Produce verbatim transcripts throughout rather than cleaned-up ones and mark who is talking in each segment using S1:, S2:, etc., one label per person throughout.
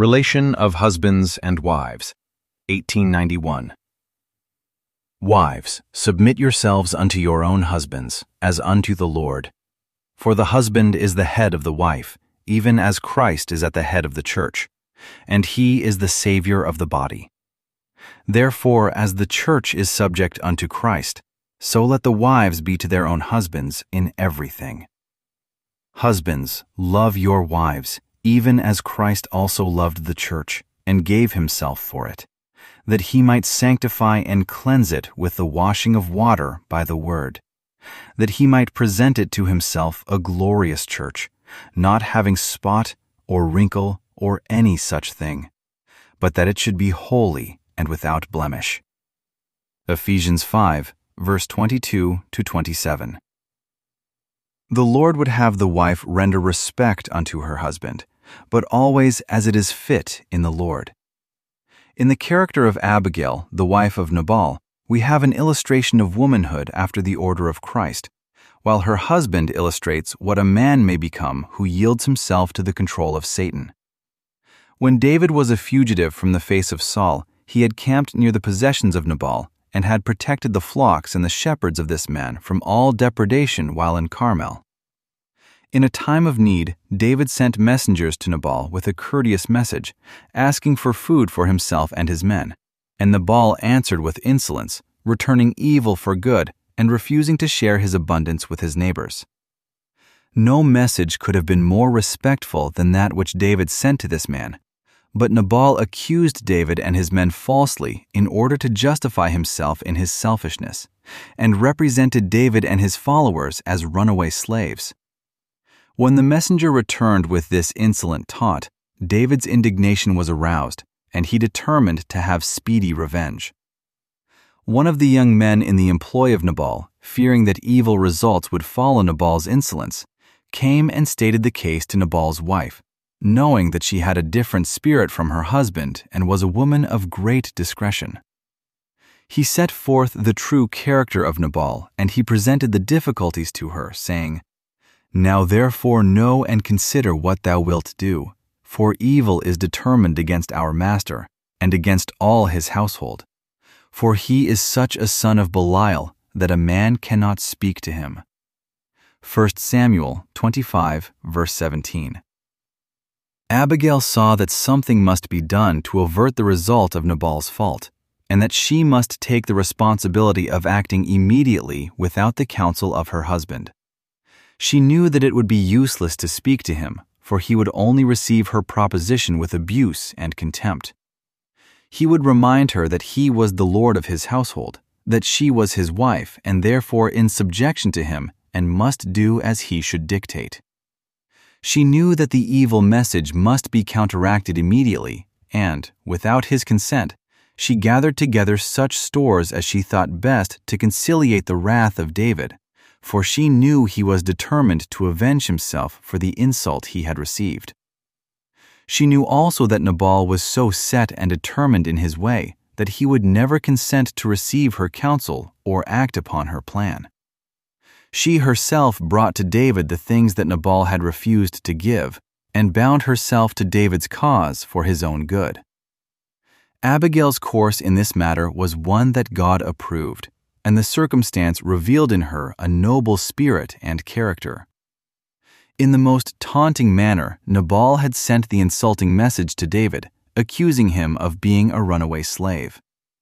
S1: Relation of Husbands and Wives, eighteen ninety-one. Wives, submit yourselves unto your own husbands, as unto the Lord. For the husband is the head of the wife, even as Christ is at the head of the church, and he is the Savior of the body. Therefore, as the church is subject unto Christ, so let the wives be to their own husbands in everything. Husbands, love your wives, even as Christ also loved the church, and gave himself for it, that he might sanctify and cleanse it with the washing of water by the word, that he might present it to himself a glorious church, not having spot or wrinkle or any such thing, but that it should be holy and without blemish. Ephesians five, verse twenty-two to twenty-seven. The Lord would have the wife render respect unto her husband, but always as it is fit in the Lord. In the character of Abigail, the wife of Nabal, we have an illustration of womanhood after the order of Christ, while her husband illustrates what a man may become who yields himself to the control of Satan. When David was a fugitive from the face of Saul, he had camped near the possessions of Nabal and had protected the flocks and the shepherds of this man from all depredation while in Carmel. In a time of need, David sent messengers to Nabal with a courteous message, asking for food for himself and his men, and Nabal answered with insolence, returning evil for good and refusing to share his abundance with his neighbors. No message could have been more respectful than that which David sent to this man, but Nabal accused David and his men falsely in order to justify himself in his selfishness, and represented David and his followers as runaway slaves. When the messenger returned with this insolent taunt, David's indignation was aroused, and he determined to have speedy revenge. One of the young men in the employ of Nabal, fearing that evil results would follow Nabal's insolence, came and stated the case to Nabal's wife, knowing that she had a different spirit from her husband and was a woman of great discretion. He set forth the true character of Nabal, and he presented the difficulties to her, saying, Now therefore know and consider what thou wilt do, for evil is determined against our master, and against all his household. For he is such a son of Belial, that a man cannot speak to him. First Samuel twenty-five, verse seventeen. Abigail saw that something must be done to avert the result of Nabal's fault, and that she must take the responsibility of acting immediately without the counsel of her husband. She knew that it would be useless to speak to him, for he would only receive her proposition with abuse and contempt. He would remind her that he was the lord of his household, that she was his wife and therefore in subjection to him and must do as he should dictate. She knew that the evil message must be counteracted immediately, and, without his consent, she gathered together such stores as she thought best to conciliate the wrath of David, for she knew he was determined to avenge himself for the insult he had received. She knew also that Nabal was so set and determined in his way that he would never consent to receive her counsel or act upon her plan. She herself brought to David the things that Nabal had refused to give, and bound herself to David's cause for his own good. Abigail's course in this matter was one that God approved, and the circumstance revealed in her a noble spirit and character. In the most taunting manner, Nabal had sent the insulting message to David, accusing him of being a runaway slave.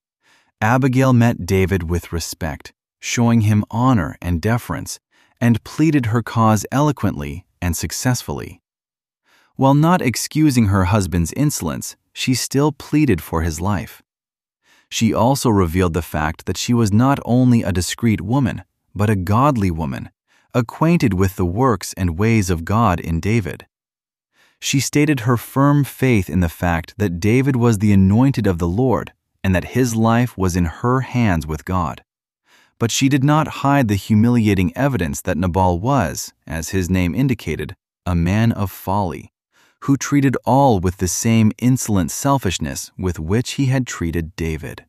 S1: Abigail met David with respect, showing him honor and deference, and pleaded her cause eloquently and successfully. While not excusing her husband's insolence, she still pleaded for his life. She also revealed the fact that she was not only a discreet woman, but a godly woman, acquainted with the works and ways of God in David. She stated her firm faith in the fact that David was the anointed of the Lord and that his life was in her hands with God. But she did not hide the humiliating evidence that Nabal was, as his name indicated, a man of folly, who treated all with the same insolent selfishness with which he had treated David.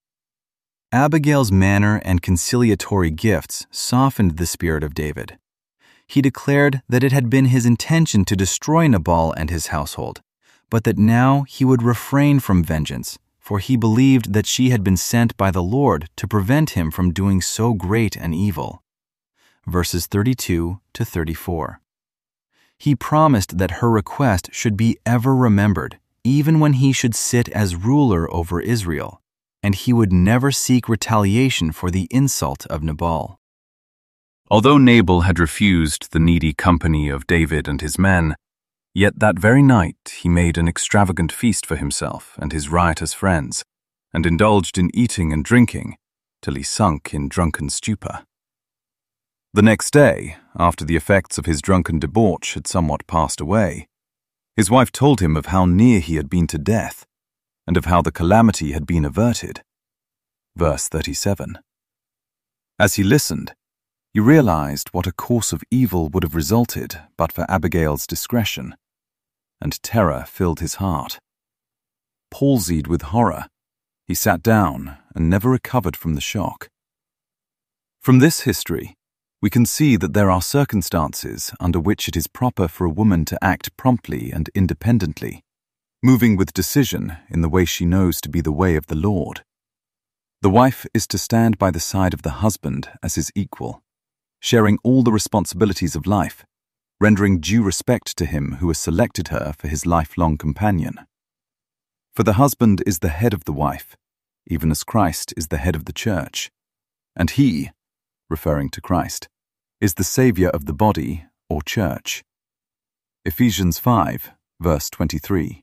S1: Abigail's manner and conciliatory gifts softened the spirit of David. He declared that it had been his intention to destroy Nabal and his household, but that now he would refrain from vengeance, for he believed that she had been sent by the Lord to prevent him from doing so great an evil. Verses thirty-two to thirty-four. He promised that her request should be ever remembered, even when he should sit as ruler over Israel, and he would never seek retaliation for the insult of Nabal.
S2: Although Nabal had refused the needy company of David and his men, yet that very night he made an extravagant feast for himself and his riotous friends, and indulged in eating and drinking till he sunk in drunken stupor. The next day, after the effects of his drunken debauch had somewhat passed away, his wife told him of how near he had been to death, and of how the calamity had been averted. Verse thirty-seven. As he listened, he realized what a course of evil would have resulted but for Abigail's discretion, and terror filled his heart. Palsied with horror, he sat down and never recovered from the shock. From this history, we can see that there are circumstances under which it is proper for a woman to act promptly and independently, moving with decision in the way she knows to be the way of the Lord. The wife is to stand by the side of the husband as his equal, sharing all the responsibilities of life, rendering due respect to him who has selected her for his lifelong companion. For the husband is the head of the wife, even as Christ is the head of the church, and he, referring to Christ, is the Savior of the body, or church. Ephesians five, verse twenty-three.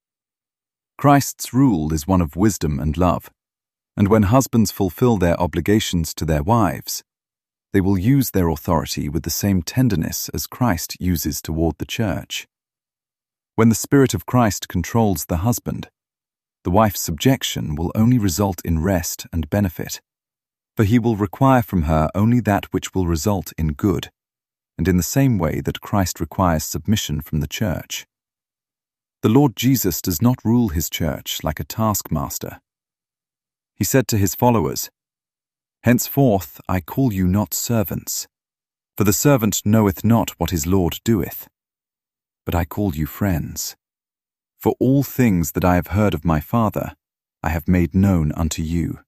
S2: Christ's rule is one of wisdom and love, and when husbands fulfill their obligations to their wives, they will use their authority with the same tenderness as Christ uses toward the church. When the Spirit of Christ controls the husband, the wife's subjection will only result in rest and benefit, for he will require from her only that which will result in good, and in the same way that Christ requires submission from the church. The Lord Jesus does not rule his church like a taskmaster. He said to his followers, "Henceforth I call you not servants, for the servant knoweth not what his Lord doeth. But I call you friends. For all things that I have heard of my Father, I have made known unto you.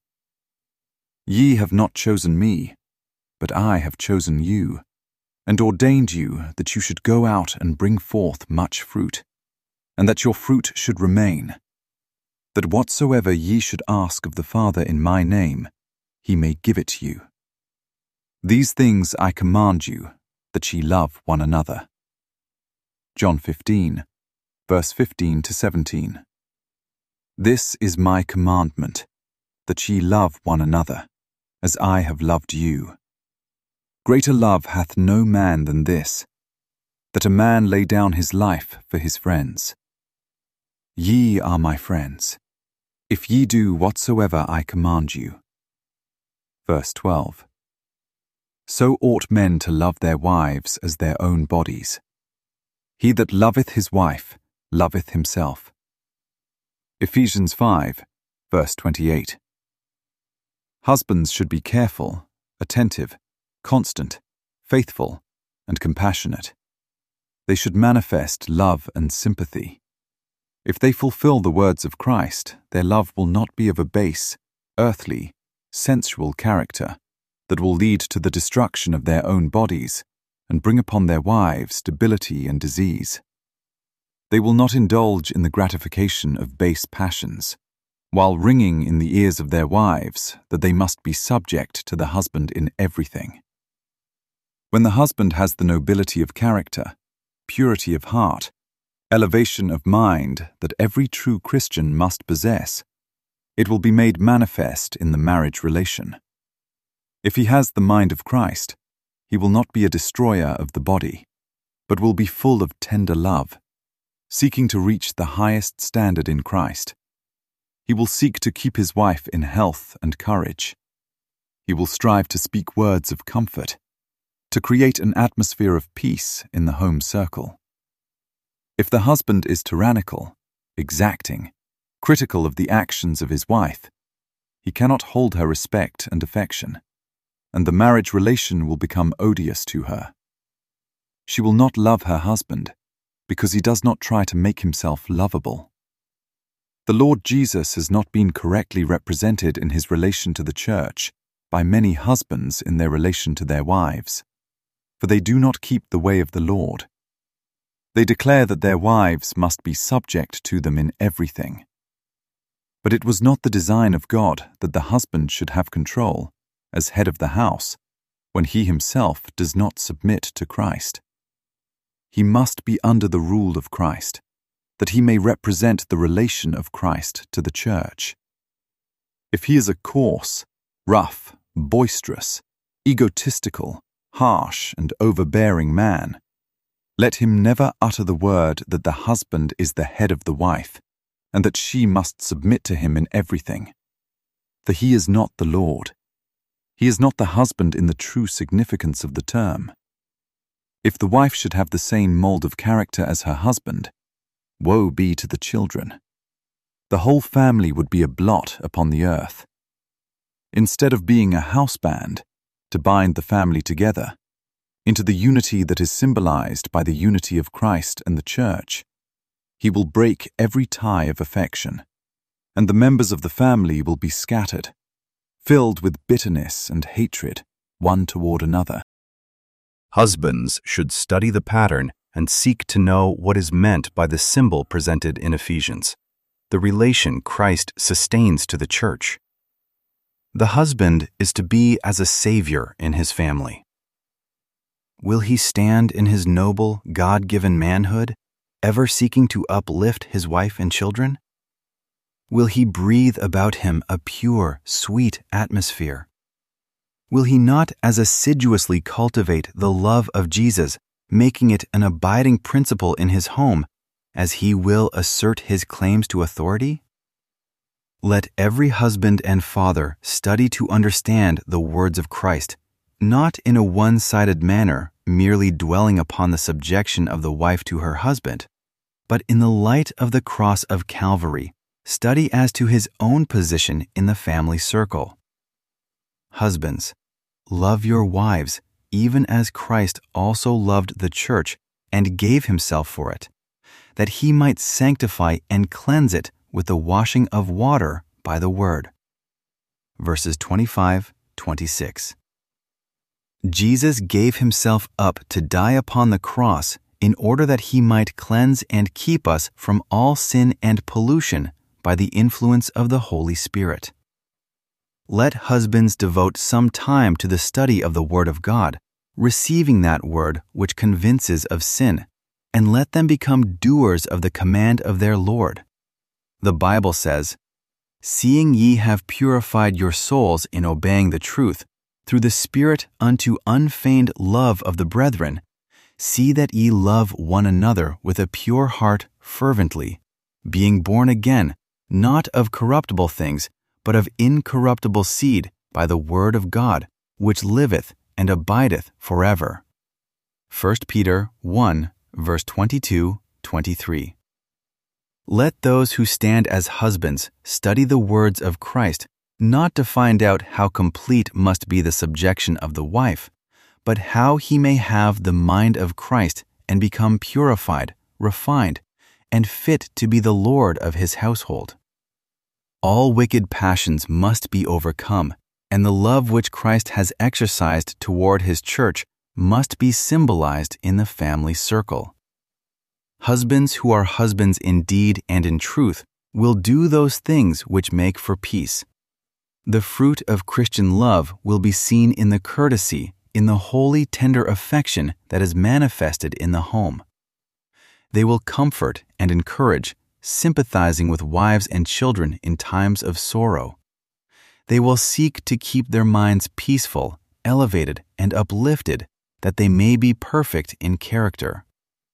S2: Ye have not chosen me, but I have chosen you, and ordained you that you should go out and bring forth much fruit, and that your fruit should remain, that whatsoever ye should ask of the Father in my name, he may give it to you. These things I command you, that ye love one another." John fifteen, verse fifteen to seventeen. "This is my commandment, that ye love one another, as I have loved you. Greater love hath no man than this, that a man lay down his life for his friends. Ye are my friends, if ye do whatsoever I command you." Verse twelve. "So ought men to love their wives as their own bodies. He that loveth his wife loveth himself." Ephesians five, verse twenty-eight. Husbands should be careful, attentive, constant, faithful, and compassionate. They should manifest love and sympathy. If they fulfill the words of Christ, their love will not be of a base, earthly, sensual character that will lead to the destruction of their own bodies and bring upon their wives debility and disease. They will not indulge in the gratification of base passions, while ringing in the ears of their wives that they must be subject to the husband in everything. When the husband has the nobility of character, purity of heart, elevation of mind that every true Christian must possess, it will be made manifest in the marriage relation. If he has the mind of Christ, he will not be a destroyer of the body, but will be full of tender love, seeking to reach the highest standard in Christ. He will seek to keep his wife in health and courage. He will strive to speak words of comfort, to create an atmosphere of peace in the home circle. If the husband is tyrannical, exacting, critical of the actions of his wife, he cannot hold her respect and affection, and the marriage relation will become odious to her. She will not love her husband,
S3: because he does not try to make himself lovable. The Lord Jesus has not been correctly represented in his relation to the church by many husbands in their relation to their wives, for they do not keep the way of the Lord. They declare that their wives must be subject to them in everything. But it was not the design of God that the husband should have control, as head of the house, when he himself does not submit to Christ. He must be under the rule of Christ, that he may represent the relation of Christ to the church. If he is a coarse, rough, boisterous, egotistical, harsh, and overbearing man, let him never utter the word that the husband is the head of the wife, and that she must submit to him in everything. For he is not the Lord. He is not the husband in the true significance of the term. If the wife should have the same mold of character as her husband, woe be to the children. The whole family would be a blot upon the earth. Instead of being a house band to bind the family together into the unity that is symbolized by the unity of Christ and the church, he will break every tie of affection, and the members of the family will be scattered, filled with bitterness and hatred one toward another.
S1: Husbands should study the pattern and seek to know what is meant by the symbol presented in Ephesians, the relation Christ sustains to the church. The husband is to be as a savior in his family. Will he stand in his noble, God-given manhood, ever seeking to uplift his wife and children? Will he breathe about him a pure, sweet atmosphere? Will he not as assiduously cultivate the love of Jesus, making it an abiding principle in his home, as he will assert his claims to authority? Let every husband and father study to understand the words of Christ, not in a one-sided manner, merely dwelling upon the subjection of the wife to her husband, but in the light of the cross of Calvary, study as to his own position in the family circle. Husbands, love your wives, even as Christ also loved the church and gave himself for it, that he might sanctify and cleanse it with the washing of water by the word. Verses twenty-five, twenty-six. Jesus gave himself up to die upon the cross in order that he might cleanse and keep us from all sin and pollution by the influence of the Holy Spirit. Let husbands devote some time to the study of the Word of God, receiving that Word which convinces of sin, and let them become doers of the command of their Lord. The Bible says, "Seeing ye have purified your souls in obeying the truth, through the Spirit unto unfeigned love of the brethren, see that ye love one another with a pure heart fervently, being born again, not of corruptible things, but of incorruptible seed, by the word of God, which liveth and abideth forever." First Peter one, verse twenty-two, twenty-three. Let those who stand as husbands study the words of Christ, not to find out how complete must be the subjection of the wife, but how he may have the mind of Christ and become purified, refined, and fit to be the Lord of his household. All wicked passions must be overcome, and the love which Christ has exercised toward his church must be symbolized in the family circle. Husbands who are husbands in deed and in truth will do those things which make for peace. The fruit of Christian love will be seen in the courtesy, in the holy tender affection that is manifested in the home. They will comfort and encourage, sympathizing with wives and children in times of sorrow. They will seek to keep their minds peaceful, elevated, and uplifted, that they may be perfect in character.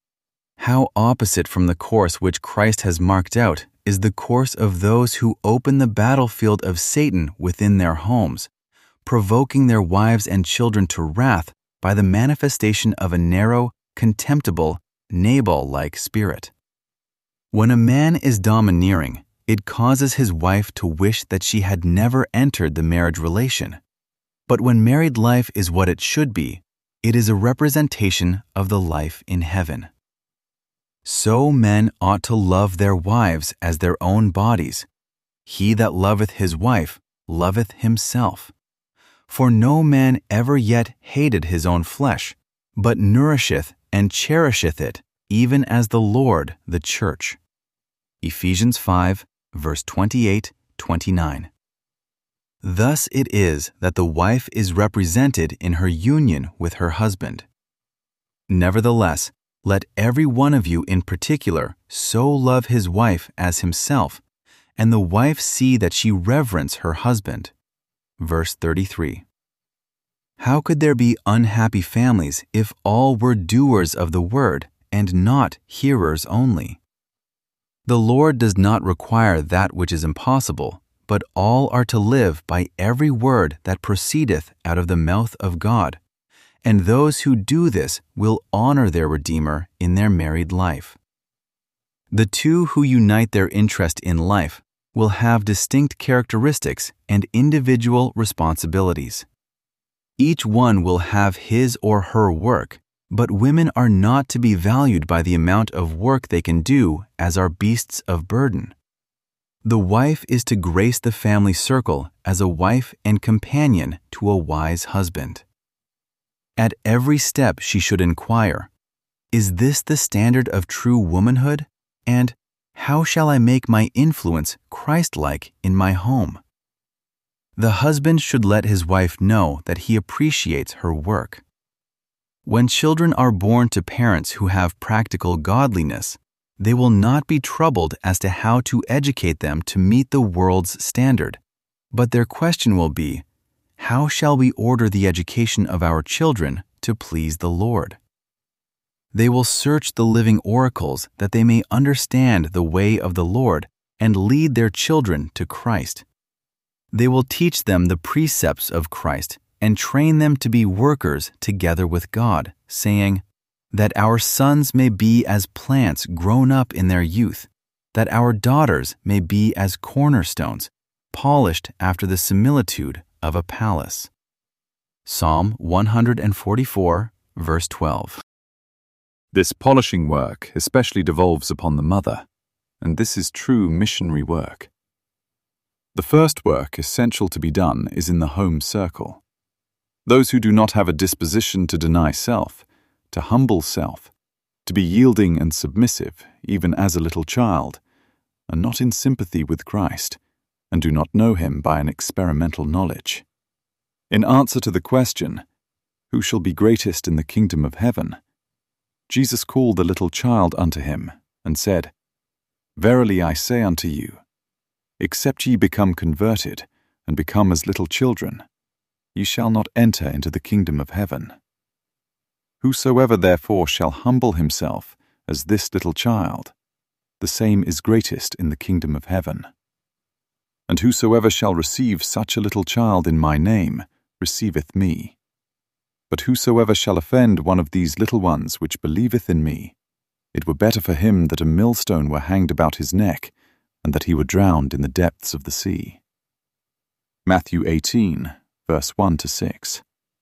S1: How opposite from the course which Christ has marked out is the course of those who open the battlefield of Satan within their homes, provoking their wives and children to wrath by the manifestation of a narrow, contemptible, Nabal-like spirit. When a man is domineering, it causes his wife to wish that she had never entered the marriage relation. But when married life is what it should be, it is a representation of the life in heaven. So men ought to love their wives as their own bodies. He that loveth his wife loveth himself. For no man ever yet hated his own flesh, but nourisheth and cherisheth it, even as the Lord the church. Ephesians five, verse twenty-eight, twenty-nine. Thus it is that the wife is represented in her union with her husband. Nevertheless, let every one of you in particular so love his wife as himself, and the wife see that she reverence her husband. Verse thirty-three. How could there be unhappy families if all were doers of the word and not hearers only? The Lord does not require that which is impossible, but all are to live by every word that proceedeth out of the mouth of God, and those who do this will honor their Redeemer in their married life. The two who unite their interest in life will have distinct characteristics and individual responsibilities. Each one will have his or her work, but women are not to be valued by the amount of work they can do, as are beasts of burden. The wife is to grace the family circle as a wife and companion to a wise husband. At every step she should inquire, is this the standard of true womanhood? And how shall I make my influence Christ-like in my home? The husband should let his wife know that he appreciates her work. When children are born to parents who have practical godliness, they will not be troubled as to how to educate them to meet the world's standard, but their question will be, how shall we order the education of our children to please the Lord? They will search the living oracles that they may understand the way of the Lord and lead their children to Christ. They will teach them the precepts of Christ and train them to be workers together with God, saying, that our sons may be as plants grown up in their youth, that our daughters may be as cornerstones, polished after the similitude of a palace. Psalm one forty-four, verse twelve.
S2: This polishing work especially devolves upon the mother, and this is true missionary work. The first work essential to be done is in the home circle. Those who do not have a disposition to deny self, to humble self, to be yielding and submissive, even as a little child, are not in sympathy with Christ, and do not know him by an experimental knowledge. In answer to the question, who shall be greatest in the kingdom of heaven, Jesus called the little child unto him, and said, Verily I say unto you, except ye become converted, and become as little children, ye shall not enter into the kingdom of heaven. Whosoever therefore shall humble himself as this little child, the same is greatest in the kingdom of heaven. And whosoever shall receive such a little child in my name, receiveth me. But whosoever shall offend one of these little ones which believeth in me, it were better for him that a millstone were hanged about his neck, and that he were drowned in the depths of the sea. Matthew eighteen, verse one to six.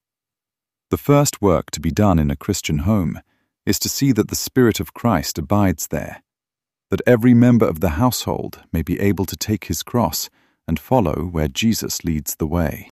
S2: The first work to be done in a Christian home is to see that the Spirit of Christ abides there, that every member of the household may be able to take his cross and follow where Jesus leads the way.